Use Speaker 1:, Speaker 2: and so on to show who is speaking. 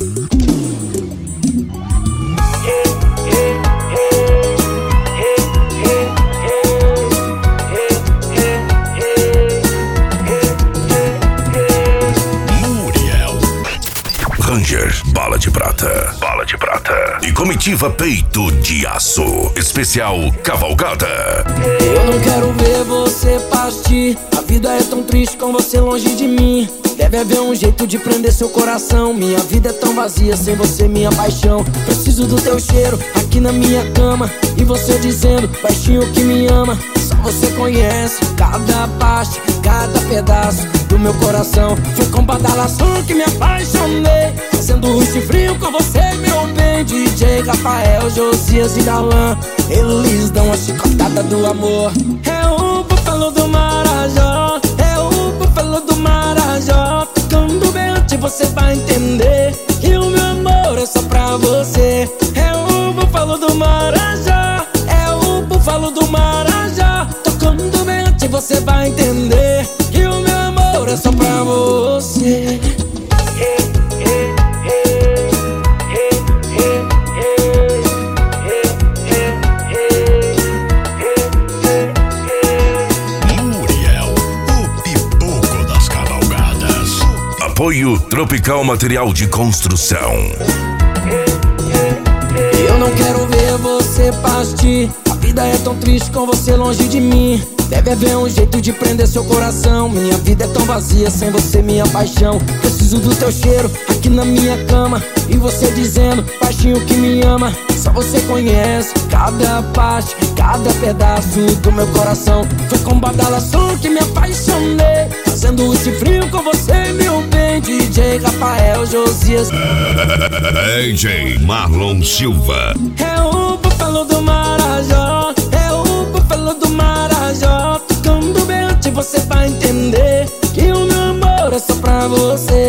Speaker 1: Ranger, bala de prata, bala de prata. E comitiva Peito de Aço, especial Cavalgada.
Speaker 2: Eu não quero ver você partir. A vida é tão triste com você longe de mim. Deve haver um jeito de prender seu coração. Minha vida é tão vazia sem você, minha paixão. Preciso do teu cheiro aqui na minha cama. E você dizendo, baixinho, que me ama. Só você conhece cada parte, cada pedaço do meu coração. Foi com badalação que me apaixonei, fazendo ruim frio com você, meu bem. DJ Rafael, Josias e Darlan, eles dão a chicotada do amor. É o búfalo do Marajó, é o búfalo do Marajó. Tocando bem, você vai entender que o meu amor é só pra você. É o búfalo do Marajó, é o búfalo do Marajó. Tocando bem, você vai entender que o meu amor é só pra você.
Speaker 1: Apoio Tropical Material de Construção.
Speaker 2: Eu não quero ver você partir. A vida é tão triste com você longe de mim. Deve haver um jeito de prender seu coração. Minha vida é tão vazia sem você, minha paixão. Preciso do teu cheiro aqui na minha cama. E você dizendo, baixinho, que me ama. Só você conhece cada parte, cada pedaço do meu coração. Foi com badalação que me apaixonei, fazendo esse frio com você, meu bem. DJ Rafael, Josias,
Speaker 1: DJ Marlon Silva.
Speaker 2: é o búfalo do Marajó, é o búfalo do Marajó. Tocando bem, você vai entender que o meu amor é só pra você.